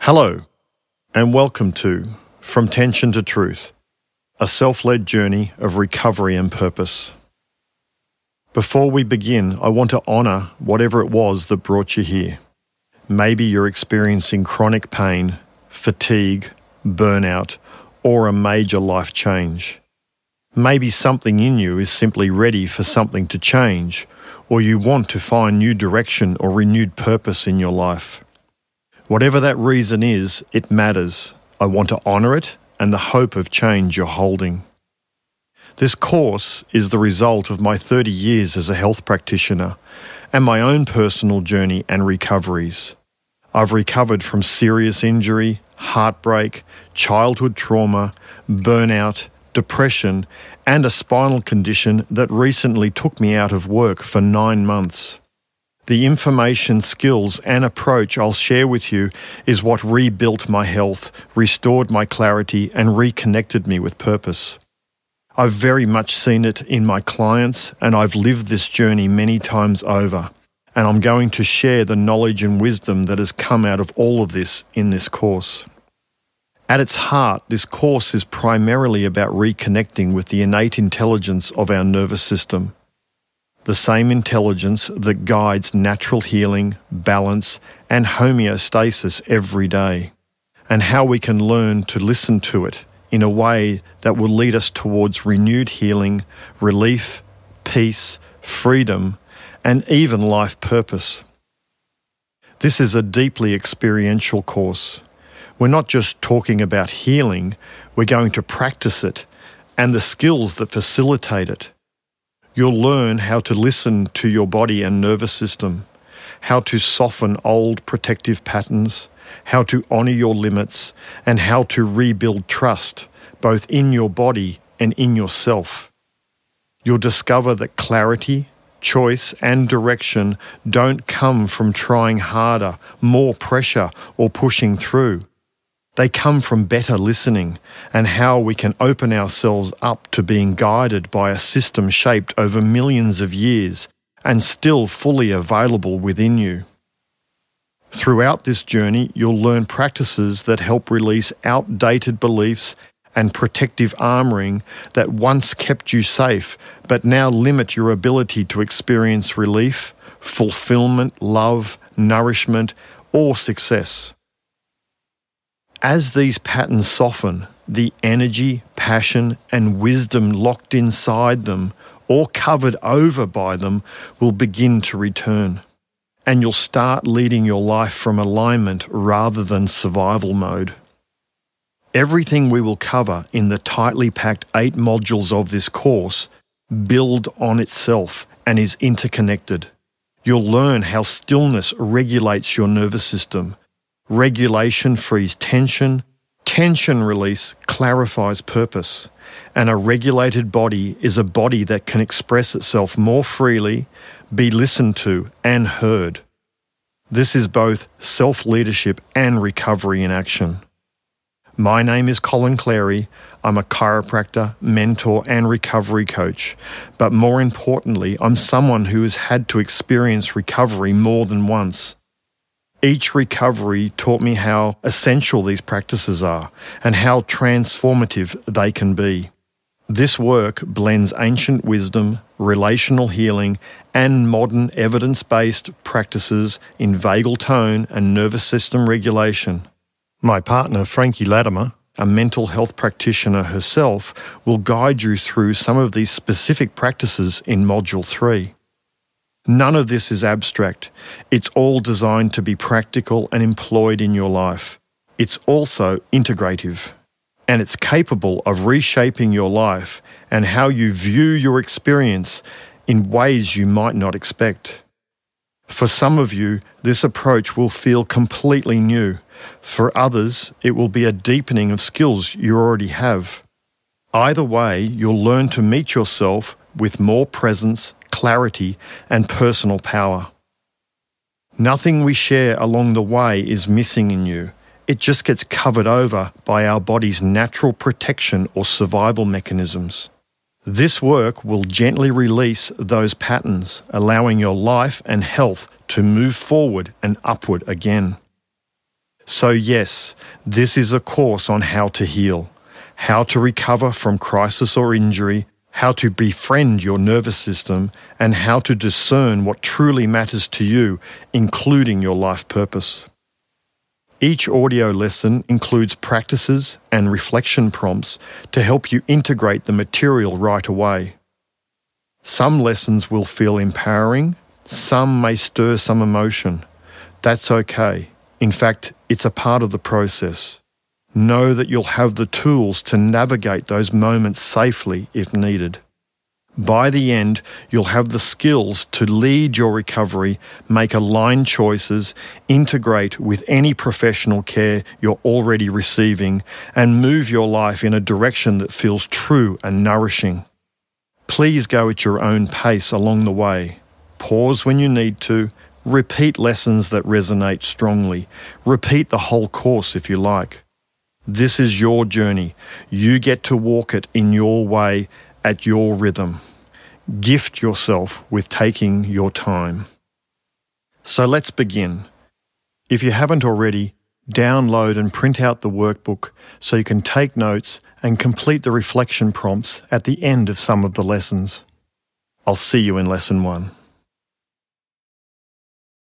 Hello, and welcome to From Tension to Truth, a self-led journey of recovery and purpose. Before we begin, I want to honour whatever it was that brought you here. Maybe you're experiencing chronic pain, fatigue, burnout, or a major life change. Maybe something in you is simply ready for something to change, or you want to find new direction or renewed purpose in your life. Whatever that reason is, it matters. I want to honour it and the hope of change you're holding. This course is the result of my 30 years as a health practitioner and my own personal journey and recoveries. I've recovered from serious injury, heartbreak, childhood trauma, burnout, depression, and a spinal condition that recently took me out of work for 9 months. The information, skills, and approach I'll share with you is what rebuilt my health, restored my clarity, and reconnected me with purpose. I've very much seen it in my clients, and I've lived this journey many times over, and I'm going to share the knowledge and wisdom that has come out of all of this in this course. At its heart, this course is primarily about reconnecting with the innate intelligence of our nervous system. The same intelligence that guides natural healing, balance, and homeostasis every day, and how we can learn to listen to it in a way that will lead us towards renewed healing, relief, peace, freedom, and even life purpose. This is a deeply experiential course. We're not just talking about healing, we're going to practice it and the skills that facilitate it. You'll learn how to listen to your body and nervous system, how to soften old protective patterns, how to honour your limits, and how to rebuild trust, both in your body and in yourself. You'll discover that clarity, choice, and direction don't come from trying harder, more pressure, or pushing through. They come from better listening and how we can open ourselves up to being guided by a system shaped over millions of years and still fully available within you. Throughout this journey, you'll learn practices that help release outdated beliefs and protective armoring that once kept you safe but now limit your ability to experience relief, fulfillment, love, nourishment, or success. As these patterns soften, the energy, passion, and wisdom locked inside them or covered over by them will begin to return. And you'll start leading your life from alignment rather than survival mode. Everything we will cover in the tightly packed 8 modules of this course build on itself and is interconnected. You'll learn how stillness regulates your nervous system. Regulation frees tension, tension release clarifies purpose, and a regulated body is a body that can express itself more freely, be listened to and heard. This is both self-leadership and recovery in action. My name is Colin Clary. I'm a chiropractor, mentor, and recovery coach. But more importantly, I'm someone who has had to experience recovery more than once. Each recovery taught me how essential these practices are and how transformative they can be. This work blends ancient wisdom, relational healing, and modern evidence-based practices in vagal tone and nervous system regulation. My partner, Frankie Latimer, a mental health practitioner herself, will guide you through some of these specific practices in Module 3. None of this is abstract. It's all designed to be practical and employed in your life. It's also integrative, and it's capable of reshaping your life and how you view your experience in ways you might not expect. For some of you, this approach will feel completely new. For others, it will be a deepening of skills you already have. Either way, you'll learn to meet yourself with more presence, clarity, and personal power. Nothing we share along the way is missing in you. It just gets covered over by our body's natural protection or survival mechanisms. This work will gently release those patterns, allowing your life and health to move forward and upward again. So yes, this is a course on how to heal, how to recover from crisis or injury, how to befriend your nervous system, and how to discern what truly matters to you, including your life purpose. Each audio lesson includes practices and reflection prompts to help you integrate the material right away. Some lessons will feel empowering, some may stir some emotion. That's okay. In fact, it's a part of the process. Know that you'll have the tools to navigate those moments safely if needed. By the end, you'll have the skills to lead your recovery, make aligned choices, integrate with any professional care you're already receiving, and move your life in a direction that feels true and nourishing. Please go at your own pace along the way. Pause when you need to. Repeat lessons that resonate strongly. Repeat the whole course if you like. This is your journey. You get to walk it in your way, at your rhythm. Gift yourself with taking your time. So let's begin. If you haven't already, download and print out the workbook so you can take notes and complete the reflection prompts at the end of some of the lessons. I'll see you in Lesson 1.